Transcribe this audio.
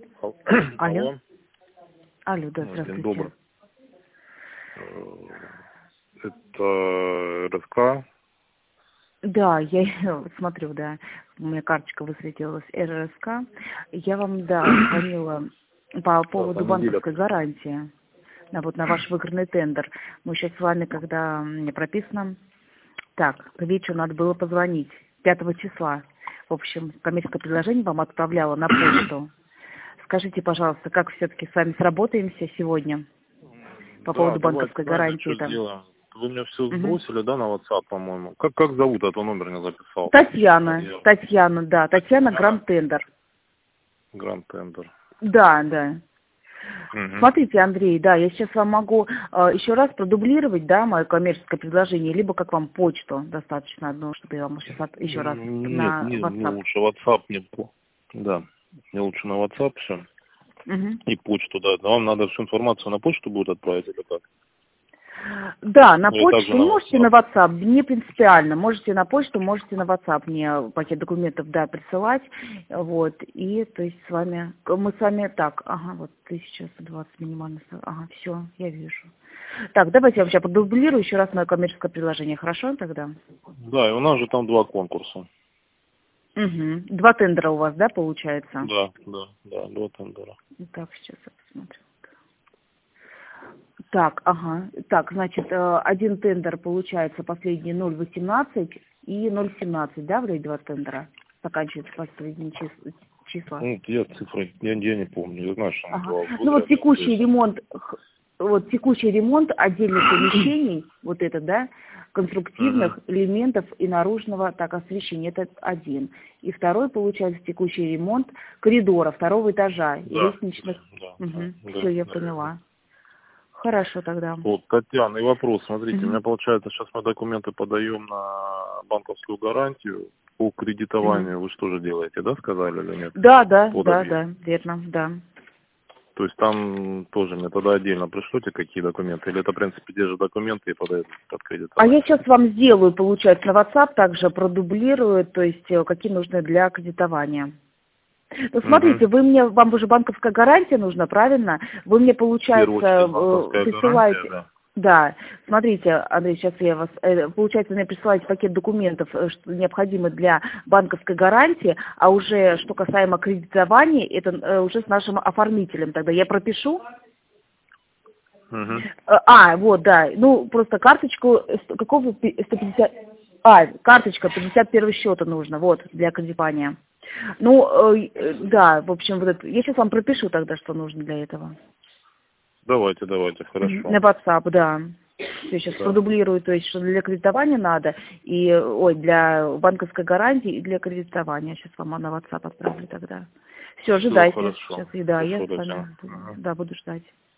Алло. Алло, да, День здравствуйте. добрый. Это РСК. Да, я смотрю, да, у меня карточка высветилась, РСК. Я вам, да, звонила по поводу банковской гарантии. Вот на ваш выигранный тендер. Мы сейчас с вами, когда мне прописано, так, к вечеру надо было позвонить, 5 числа. В общем, коммерческое предложение вам отправляла на почту. Скажите, пожалуйста, как все-таки с вами сработаемся сегодня по поводу банковской гарантии? Что сделаем? Вы мне все сбросили, да, на WhatsApp, по-моему. Как зовут, а то номер не записал. Татьяна, да, Татьяна Гранд Тендер. Гранд Тендер. Да, да. Смотрите, Андрей, да, я сейчас вам могу еще раз продублировать, да, мое коммерческое предложение, либо как вам почту достаточно одну, чтобы я вам сейчас еще раз на Нет, WhatsApp. мне лучше WhatsApp, да, мне лучше на WhatsApp все. И почту, да. Вам надо всю информацию на почту будет отправить или как? Да, на почту, на можете на WhatsApp, не принципиально, можете на почту, можете на WhatsApp мне пакет документов, да, присылать, вот, и, то есть, мы с вами, так, ага, вот, 1120 минимально, ага, все, я вижу. Так, давайте я сейчас продублирую еще раз мое коммерческое предложение, хорошо тогда? Да, и у нас же там 2 конкурса. 2 тендера у вас, да, получается? Да, 2 тендера. Так, сейчас я посмотрю. Так, ага. Так, значит, один тендер получается последний 0,18 и 0,17, да, вот эти 2 тендера? Заканчиваются последние числа. Ну, я цифры, я не помню, я знаю, что мы Ну вот текущий ремонт отдельных помещений, вот это, да, конструктивных элементов и наружного так освещения, это один. И второй, получается, текущий ремонт коридора 2-го этажа и лестничных. Все, я поняла. Хорошо тогда. Вот, Татьяна, и вопрос, смотрите, у меня получается, сейчас мы документы подаем на банковскую гарантию по кредитованию, вы что же делаете, да, сказали или нет? Да, верно, да. То есть там тоже мне тогда отдельно пришлете какие документы, или это, в принципе, те же документы и подают под кредитование? А я сейчас вам сделаю, получается, на WhatsApp также продублирую, то есть какие нужны для кредитования. Ну, смотрите, вам уже банковская гарантия нужна, правильно? Вы мне, получается, присылаете... Да, смотрите, Андрей, сейчас я вас... Получается, мне присылаете пакет документов, что необходимо для банковской гарантии, а уже, что касаемо кредитования, это уже с нашим оформителем тогда. Я пропишу? Вот, да. Ну, просто карточку... Какого 150... карточка 51 счета нужно, вот, для кредитования. Ну, да, в общем, вот это, я сейчас вам пропишу тогда, что нужно для этого. Давайте, хорошо. На WhatsApp, да. Я сейчас продублирую, то есть, что для кредитования надо, и, для банковской гарантии и для кредитования. Сейчас вам на WhatsApp отправлю тогда. Все, ожидайте. Сейчас, да, я с вами, да, буду ждать.